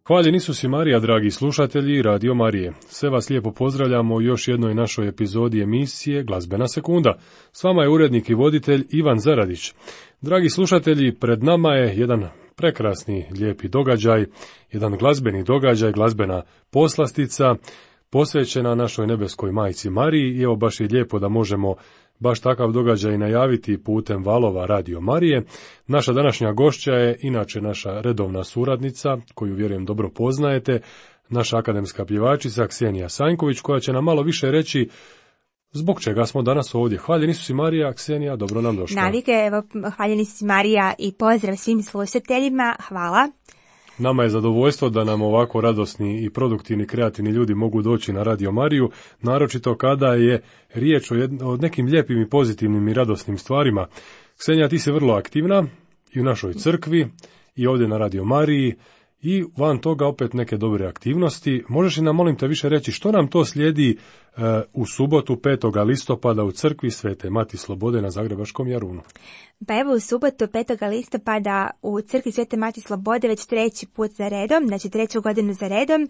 Hvaljeni Isus i Marija, dragi slušatelji Radio Marije. Sve vas lijepo pozdravljamo u još jednoj našoj epizodi emisije Glazbena sekunda. S vama je urednik i voditelj Ivan Zaradić. Dragi slušatelji, pred nama je jedan prekrasni, lijepi događaj, jedan glazbeni događaj, glazbena poslastica, posvećena našoj nebeskoj majci Mariji. I evo baš je lijepo da možemo baš takav događaj najaviti putem valova Radio Marije. Naša današnja gošća je inače naša redovna suradnica, koju vjerujem dobro poznajete, naša akademska pjevačica Ksenija Sanjković, koja će nam malo više reći zbog čega smo danas ovdje. Hvaljeni Isus i Marija, Ksenija, dobro nam došla. Navike, evo, hvaljeni Isus i Marija i pozdrav svim slušateljima, hvala. Nama je zadovoljstvo da nam ovako radosni i produktivni, kreativni ljudi mogu doći na Radio Mariju, naročito kada je riječ o nekim lijepim i pozitivnim i radosnim stvarima. Ksenija, ti si vrlo aktivna i u našoj crkvi i ovdje na Radio Mariji i van toga opet neke dobre aktivnosti. Možeš li nam, molim te, više reći što nam to slijedi u subotu 5. listopada u crkvi Svete Mati Slobode na Zagrebačkom Jarunu? Pa evo, u subotu 5. listopada u crkvi Svete Mati Slobode već treći put za redom, znači treću godinu za redom,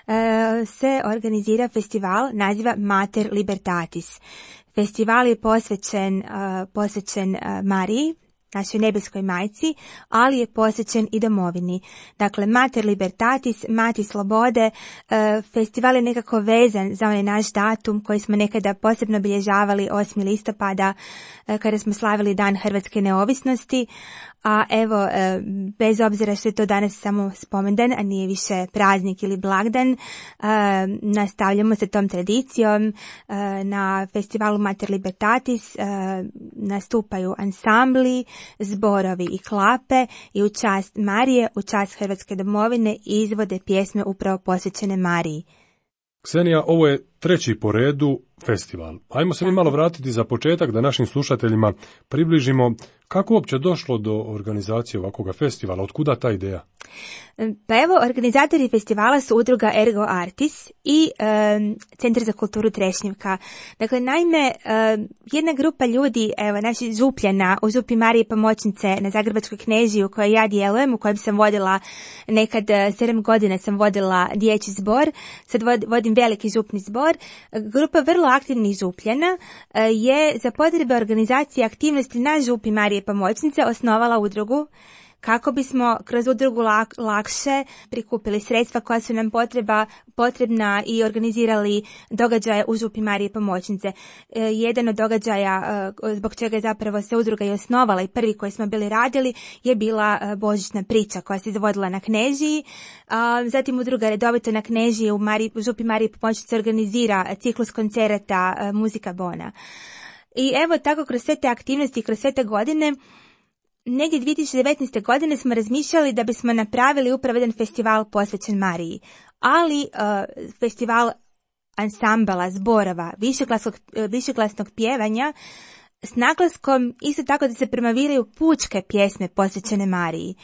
se organizira festival naziva Mater Libertatis. Festival je posvećen Mariji, našoj nebeskoj majci, ali je posvećen i domovini. Dakle, Mater Libertatis, Mati Slobode, festival je nekako vezan za onaj naš datum koji smo nekada posebno obilježavali 8. listopada, kada smo slavili Dan Hrvatske neovisnosti, a evo, bez obzira što je to danas samo spomendan, a nije više praznik ili blagdan, nastavljamo se tom tradicijom. Na festivalu Mater Libertatis nastupaju ansambli, zborovi i klape i u čast Marije, u čast Hrvatske domovine izvode pjesme upravo posvećene Mariji. Ksenija, ovo je treći po redu festival. Ajmo se mi malo vratiti za početak da našim slušateljima približimo kako uopće došlo do organizacije ovakvog festivala, otkuda ta ideja? Pa evo, organizatori festivala su udruga Ergo Artis i Centar za kulturu Trešnjevka. Dakle, naime, jedna grupa ljudi, evo, naši župljana u Župi Marije Pomoćnice na Zagrebačkoj Knežiji u kojoj ja djelujem, u kojem sam vodila nekad 7 godina sam vodila dječji zbor, sad vodim veliki župni zbor. Grupa vrlo aktivnih župljana je za potrebe organizacije aktivnosti na Župi Marije Pomoćnice osnovala udrugu kako bismo kroz udrugu lakše prikupili sredstva koja su nam potrebna i organizirali događaje u Župi Marije Pomoćnice. Jedan od događaja zbog čega je zapravo se udruga i osnovala i prvi koji smo bili radili je bila božićna priča koja se izvodila na Knežiji. Zatim udruga redovito na Knežiji u Župi Marije Pomoćnice organizira ciklus koncerata Muzika Bona. I evo tako kroz sve te aktivnosti, kroz sve te godine, negdje 2019. godine smo razmišljali da bismo napravili upravo jedan festival posvećen Mariji, ali festival ansambala, zborova, višeglasnog pjevanja s naglaskom isto tako da se promoviraju pučke pjesme posvećene Mariji.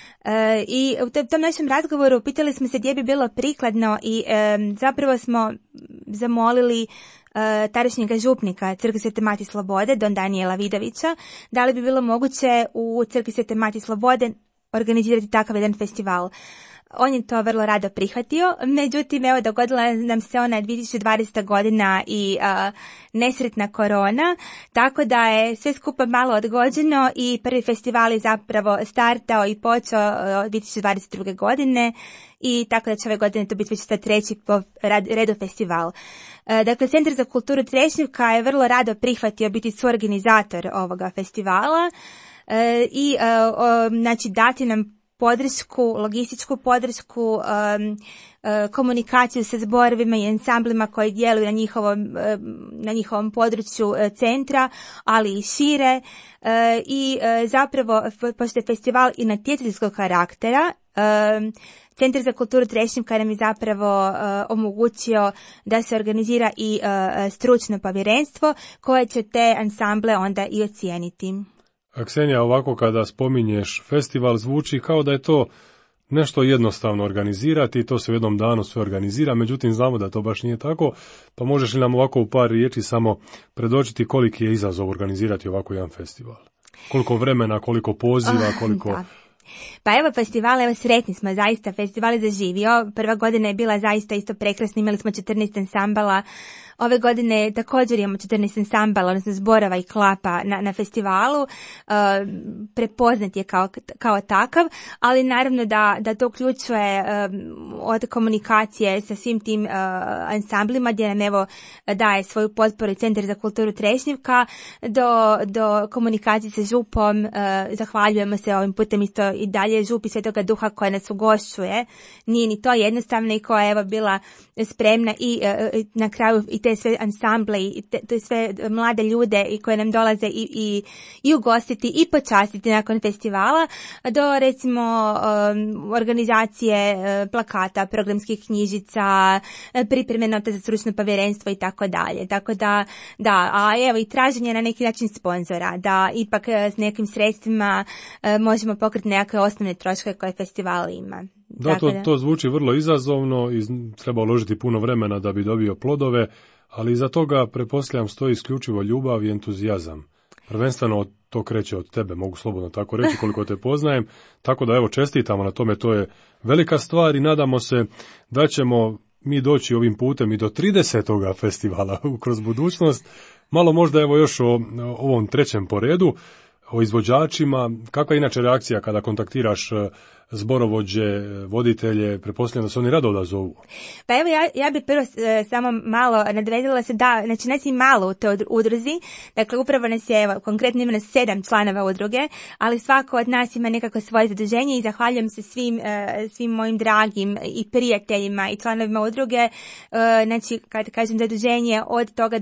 I u tom našem razgovoru pitali smo se gdje bi bilo prikladno i zapravo smo zamolili tadašnjega župnika Crkve Svete Mati Slobode, don Danijela Vidovića, da li bi bilo moguće u Crkvi Svete Mati Slobode organizirati takav jedan festival. On je to vrlo rado prihvatio, međutim, evo, dogodila nam se ona 2020. godina i nesretna korona, tako da je sve skupa malo odgođeno i prvi festival je zapravo startao i počeo 2022. godine i tako da će ove godine to biti već treći po redu festival. Dakle, Centar za kulturu Trešnjevka je vrlo rado prihvatio biti suorganizator ovoga festivala i znači dati nam podršku, logističku podršku, komunikaciju sa zborovima i ansamblima koji djeluju na njihovom području centra, ali i šire. I zapravo, pošto je festival i natjecateljskog karaktera, Centar za kulturu Trešnjevka nam je zapravo omogućio da se organizira i stručno povjerenstvo koje će te ansamble onda i ocijeniti. Ksenija, ovako kada spominješ festival zvuči kao da je to nešto jednostavno organizirati i to se u jednom danu sve organizira, međutim znamo da to baš nije tako, pa možeš li nam ovako u par riječi samo predočiti koliki je izazov organizirati ovako jedan festival? Koliko vremena, koliko poziva, koliko Pa evo festival, evo sretni smo, zaista festival je zaživio. Prva godina je bila zaista isto prekrasna, imali smo 14 ansambala. Ove godine također imamo 14 ansambala, odnosno zborova i klapa na festivalu. Prepoznat je kao takav, ali naravno da to uključuje od komunikacije sa svim tim ansamblima gdje nam evo daje svoju potporu i Centar za kulturu Trešnjevka do komunikacije sa župom. Zahvaljujemo se ovim putem isto i dalje župi Svetoga Duha koja nas ugošćuje. Nije ni to jednostavno i koja je evo bila spremna i na kraju i te sve ansamble i te sve mlade ljude i koje nam dolaze i ugostiti i počastiti nakon festivala do recimo organizacije plakata, programskih knjižica, pripreme nota za stručno povjerenstvo i tako dalje. Tako da, a evo i traženje na neki način sponzora, da ipak s nekim sredstvima možemo pokriti nekakve osnovne troškove koje festival ima. Da, to zvuči vrlo izazovno i treba uložiti puno vremena da bi dobio plodove, ali iza toga, pretpostavljam, stoji isključivo ljubav i entuzijazam. Prvenstveno to kreće od tebe, mogu slobodno tako reći koliko te poznajem, tako da evo čestitamo na tome, to je velika stvar i nadamo se da ćemo mi doći ovim putem i do 30. festivala kroz budućnost. Malo možda evo još o ovom trećem po redu, o izvođačima. Kakva je inače reakcija kada kontaktiraš zborovođe, voditelje, pretpostavljam da se oni rado odazovu? Pa evo ja bih prvo samo malo nadvedila se da, znači nas i malo u toj udruzi, dakle upravo nas je, evo, konkretno ima nas 7 članova udruge, ali svako od nas ima nekako svoje zaduženje i zahvaljujem se svim mojim dragim i prijateljima i članovima udruge, znači kad kažem zaduženje od toga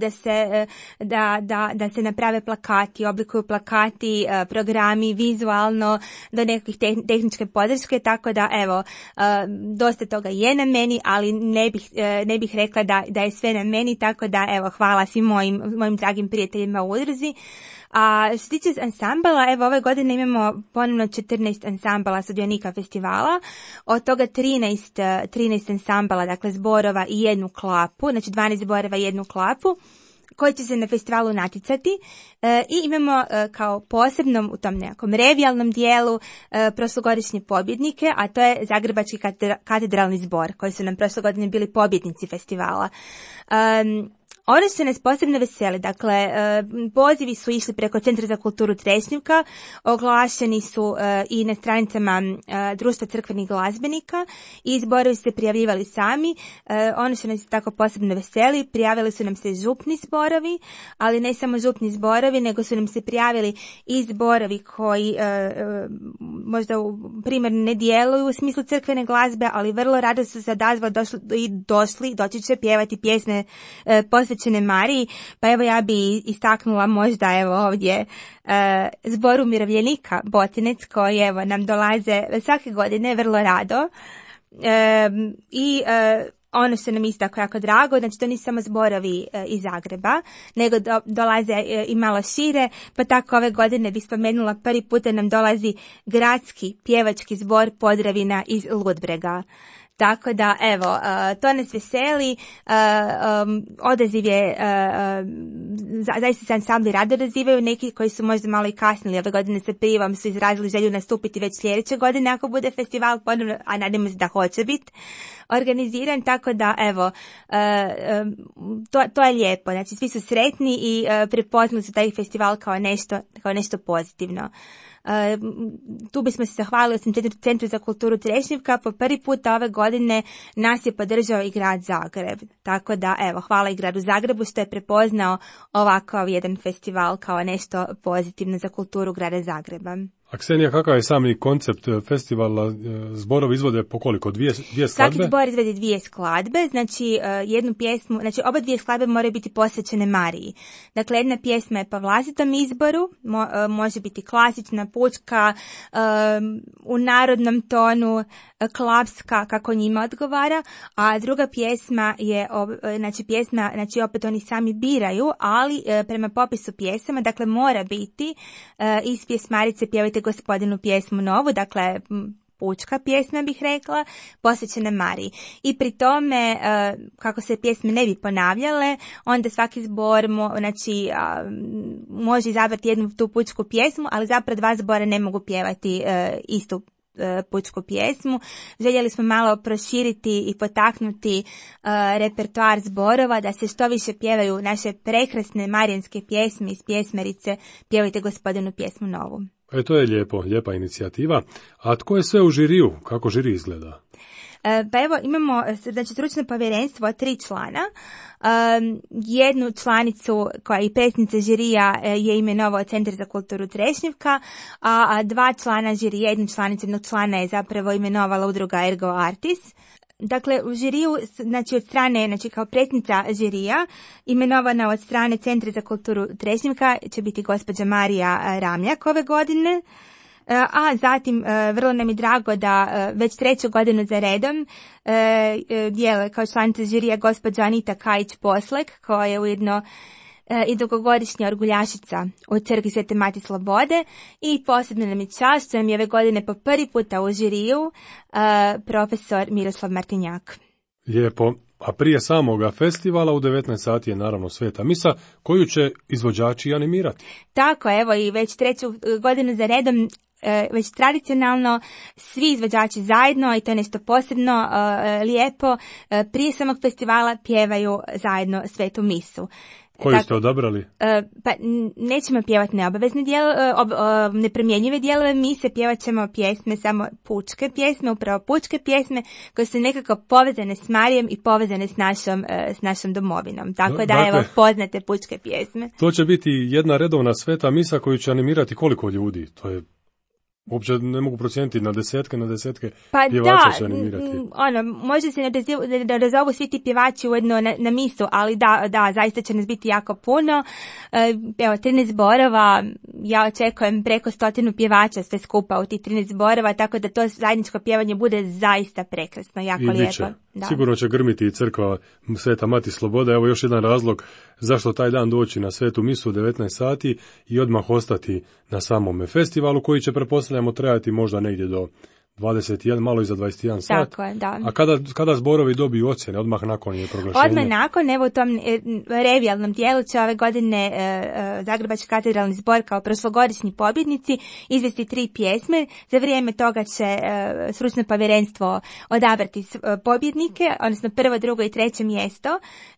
da se naprave plakati, oblikuju plakati, programi vizualno do nekakvih tehničke podrške, tako da evo dosta toga je na meni, ali ne bih rekla da je sve na meni, tako da evo hvala svim mojim dragim prijateljima u udruzi. A što se tiče ansambala, evo ove godine imamo ponovno 14 ansambala sudionika festivala, od toga 13 ansambala, dakle zborova i jednu klapu, znači 12 zborova i jednu klapu, koji će se na festivalu naticati i imamo kao posebnom u tom nekakvom revijalnom dijelu prošlogodišnje pobjednike, a to je Zagrebački katedralni zbor koji su nam prošle godine bili pobjednici festivala. Ono što nas posebno veseli, dakle, pozivi su išli preko Centra za kulturu Trešnjevka, oglašeni su i na stranicama Društva crkvenih glazbenika i zborovi su se prijavljivali sami. Ono što nas tako posebno veseli, prijavili su nam se župni zborovi, ali ne samo župni zborovi, nego su nam se prijavili i zborovi koji možda primarno ne djeluju u smislu crkvene glazbe, ali vrlo rado su se odazvali, doći će pjevati pjesme posvećene Mariji, pa evo ja bi istaknula možda evo ovdje zbor umirovljenika Botinec koji evo nam dolaze svake godine vrlo rado i ono što nam isto jako drago, znači to nisu samo zborovi iz Zagreba, nego dolaze i malo šire, pa tako ove godine bi spomenula prvi puta nam dolazi gradski pjevački zbor Podravina iz Ludbrega. Tako da, evo, to nas veseli, odaziv je, zaista se ansambli rado razivaju, neki koji su možda malo i kasnili ove godine sa prijavom su izrazili želju nastupiti već sljedeće godine ako bude festival ponovno, a nadamo se da hoće biti organiziran, tako da, evo, to je lijepo, znači svi su sretni i prepoznali su taj festival kao nešto pozitivno. Tu bismo se zahvalili Centru za kulturu Trešnjevka, po prvi puta ove godine nas je podržao i grad Zagreb, tako da evo hvala i gradu Zagrebu što je prepoznao ovakav jedan festival kao nešto pozitivno za kulturu grada Zagreba. A Ksenija, kakav je sami koncept festivala? Zborovi izvode po koliko? Dvije skladbe? Svaki zbor izvede 2 skladbe, znači jednu pjesmu, znači oba 2 skladbe moraju biti posvećene Mariji. Dakle, jedna pjesma je po vlastitom izboru, može biti klasična, pučka, u narodnom tonu, klapska, kako njima odgovara, a druga pjesma je, znači opet oni sami biraju, ali prema popisu pjesama, dakle mora biti iz pjesmarice Pjevajte Gospodinu pjesmu novu, dakle pučka pjesma, bih rekla, posvećena Mariji. I pri tome, kako se pjesme ne bi ponavljale, onda svaki zbor može izabrati jednu tu pučku pjesmu, ali zapravo dva zbora ne mogu pjevati istu pučku pjesmu. Željeli smo malo proširiti i potaknuti repertoar zborova da se što više pjevaju naše prekrasne marijanske pjesme iz pjesmerice Pjevajte Gospodinu pjesmu novu. To je lijepa inicijativa. A tko je sve u žiriju? Kako žiri izgleda? Pa evo imamo stručno povjerenstvo od 3 člana. Jednu članicu koja je i predsjednica žirija je imenovao Centar za kulturu Trešnjevka, a 2 člana žirija, jednu članicu, jednog člana je zapravo imenovala udruga Ergo Artis. Dakle, u žiriju, od strane, kao predsjednica žirija, imenovana od strane Centra za kulturu Trešnjevka će biti gospođa Marija Ramljak ove godine. A zatim, vrlo nam je drago da već 3. godinu za redom djeluje kao članica žirija gospođa Anita Kajić-Poslek, koja je ujedno i dugogodišnja orguljašica u crkvi Svete Mati Slobode, i posebno nam je čast što nam je ove godine po prvi puta u žiriju profesor Miroslav Martinjak. Lijepo. A prije samoga festivala u 19 sati je naravno Sveta misa, koju će izvođači animirati. Tako, evo, i već 3. godinu za redom, već tradicionalno svi izvođači zajedno, i to je nešto posebno lijepo, prije samog festivala pjevaju zajedno Svetu misu. Koju ste odabrali? Pa nećemo pjevati neobavezne nepromjenjive dijelove mise, pjevat ćemo pjesme, samo pučke pjesme, upravo pučke pjesme koje su nekako povezane s Marijom i povezane s našom domovinom. Tako da, evo, poznate pučke pjesme. To će biti jedna redovna Sveta misa koju će animirati koliko ljudi? To je uopće ne mogu procijeniti, na desetke pjevača će animirati. Može se ne razovu svi ti pjevači ujedno na misu, ali da, zaista će nas biti jako puno. Evo, 13 zborova, ja očekujem preko 100 pjevača sve skupa u tih 13 zborova, tako da to zajedničko pjevanje bude zaista prekrasno, jako lijepo. Da. Sigurno će grmiti i crkva Sveta Mati Sloboda. Evo još jedan razlog zašto taj dan doći na Svetu misu u 19 sati i odmah ostati na samome festivalu, koji će, pretpostavljamo, trajati možda negdje do 21, malo iza 21 sat. Tako je, da. A kada zborovi dobiju ocjene? Odmah nakon je proglašenje? Odmah nakon, evo u tom revijalnom dijelu će ove godine Zagrebački katedralni zbor kao prošlogodišnji pobjednici izvesti 3 pjesme. Za vrijeme toga će stručno povjerenstvo odabrati pobjednike, odnosno 1., 2. i 3. mjesto.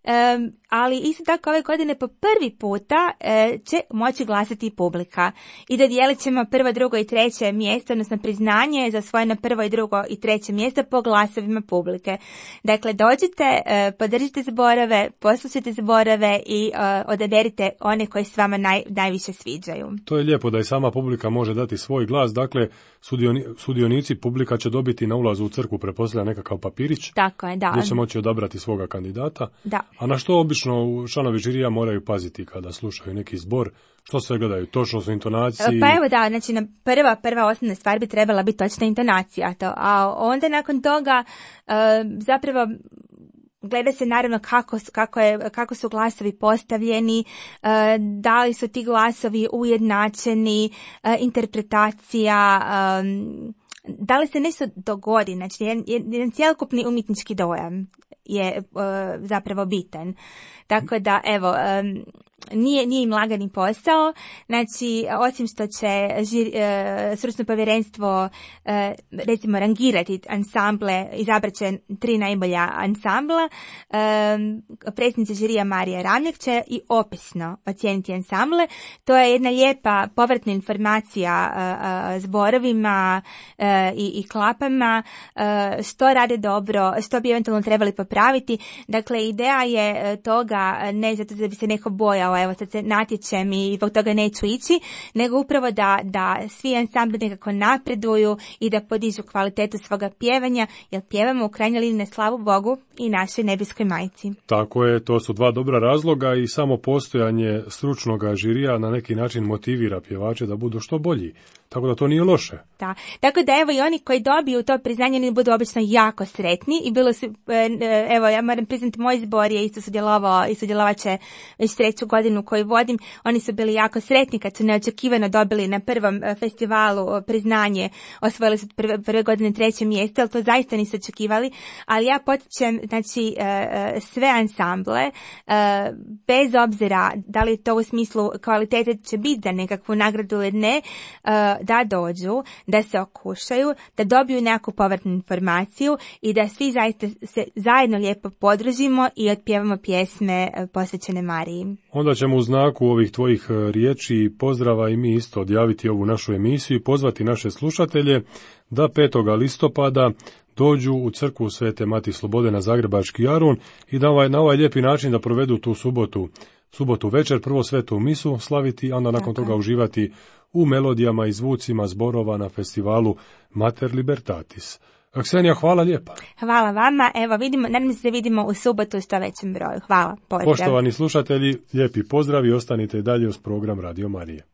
Ali isto tako ove godine po prvi puta će moći glasati i publika. I dodijelit ćemo 1., 2. i 3. mjesto, odnosno priznanje za svoje na 1., 2. i 3. mjesto po glasovima publike. Dakle, dođite, podržite zborove, poslušajte zborove i odaberite one koji se vama najviše sviđaju. To je lijepo da i sama publika može dati svoj glas. Dakle, sudionici, publika će dobiti na ulazu u crkvu, pretpostavlja, nekakav papirić. Tako je, da. Gdje će moći odabrati svoga kandidata. Da. A na što obično članovi žirija moraju paziti kada slušaju neki zbor? Što sve gledaju? Točnost u intonaciji? Pa evo da, znači prva osnovna stvar bi trebala biti točna intonacija. A onda nakon toga zapravo gleda se naravno kako su glasovi postavljeni, da li su ti glasovi ujednačeni, interpretacija, da li se nešto dogodi, znači jedan cjelokupni umjetnički dojam je zapravo bitan. Tako da, evo, nije im lagani posao, znači, osim što će stručno povjerenstvo recimo rangirati ansamble, izabrat će 3 najbolja ansambla, predsjednica žirija Marija Ramljak će i opisno ocijeniti ansamble. To je jedna lijepa povratna informacija zborovima i klapama, što rade dobro, što bi eventualno trebali popraviti. Dakle, ideja je toga ne zato da bi se neko bojao, evo sad se natječem i zbog toga neću ići, nego upravo da svi ansambli nekako napreduju i da podižu kvalitetu svoga pjevanja, jer pjevamo u krajnjoj liniji na slavu Bogu i našoj nebeskoj majci. Tako je, to su 2 dobra razloga i samo postojanje stručnog žirija na neki način motivira pjevače da budu što bolji. Tako da to nije loše. Da. Tako da evo i oni koji dobiju to priznanje oni budu obično jako sretni i bilo su, evo ja moram priznati, moj zbor je isto sudjelovao i sudjelovat će već 3. godinu koju vodim, oni su bili jako sretni kad su neočekivano dobili na prvom festivalu priznanje, osvojili su prve godine 3. mjesto, ali to zaista nisu očekivali, ali ja potičem, znači, sve ansamble, bez obzira da li to u smislu kvalitete će biti za nekakvu nagradu ili ne, da dođu, da se okušaju, da dobiju neku povratnu informaciju i da svi zaista se zajedno lijepo podružimo i otpjevamo pjesme posvećene Mariji. Onda ćemo u znaku ovih tvojih riječi i pozdrava i mi isto odjaviti ovu našu emisiju i pozvati naše slušatelje da 5. listopada dođu u crkvu Svete Mati Slobode na Zagrebački Jarun i da na ovaj lijepi način da provedu tu subotu večer, prvo svetu misu slaviti, a onda nakon toga uživati u melodijama i zvucima zborova na festivalu Mater Libertatis. Ksenija, hvala lijepa. Hvala vama. Evo, nadam se da vidimo u subotu u što većem broju. Hvala. Pozdrav. Poštovani slušatelji, lijepi pozdrav i ostanite dalje uz program Radio Marije.